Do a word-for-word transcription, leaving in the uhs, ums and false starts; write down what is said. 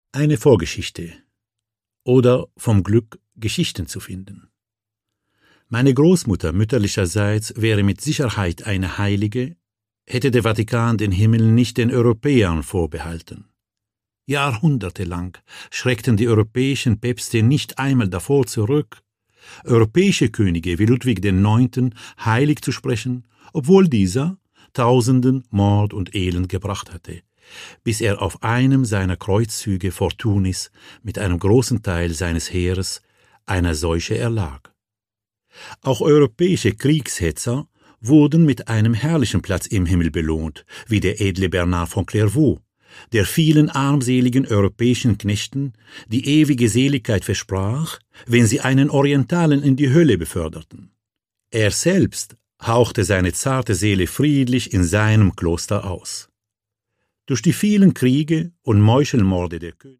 Eine Vorgeschichte oder vom Glück, Geschichten zu finden. Meine Großmutter mütterlicherseits wäre mit Sicherheit eine Heilige, hätte der Vatikan den Himmel nicht den Europäern vorbehalten. Jahrhundertelang schreckten die europäischen Päpste nicht einmal davor zurück, europäische Könige wie Ludwig der Neunte heilig zu sprechen, obwohl dieser Tausenden Mord und Elend gebracht hatte, bis er auf einem seiner Kreuzzüge vor Tunis mit einem großen Teil seines Heeres einer Seuche erlag. Auch europäische Kriegshetzer wurden mit einem herrlichen Platz im Himmel belohnt, wie der edle Bernard von Clairvaux, der vielen armseligen europäischen Knechten die ewige Seligkeit versprach, wenn sie einen Orientalen in die Hölle beförderten. Er selbst hauchte seine zarte Seele friedlich in seinem Kloster aus. Durch die vielen Kriege und Meuchelmorde der Könige